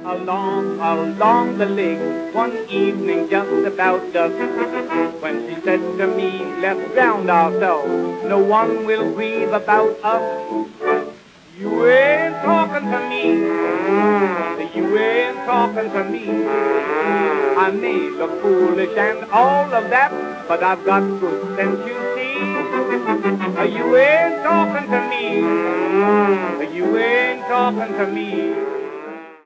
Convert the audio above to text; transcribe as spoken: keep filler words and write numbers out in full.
along, along the lake, one evening just about dusk, when she said to me, let's drown ourselves, no one will grieve about us. You ain't talking to me, you ain't talking to me. I may look foolish and all of that, but I've got good sense, you see. You ain't talking to me, you ain't talking to me.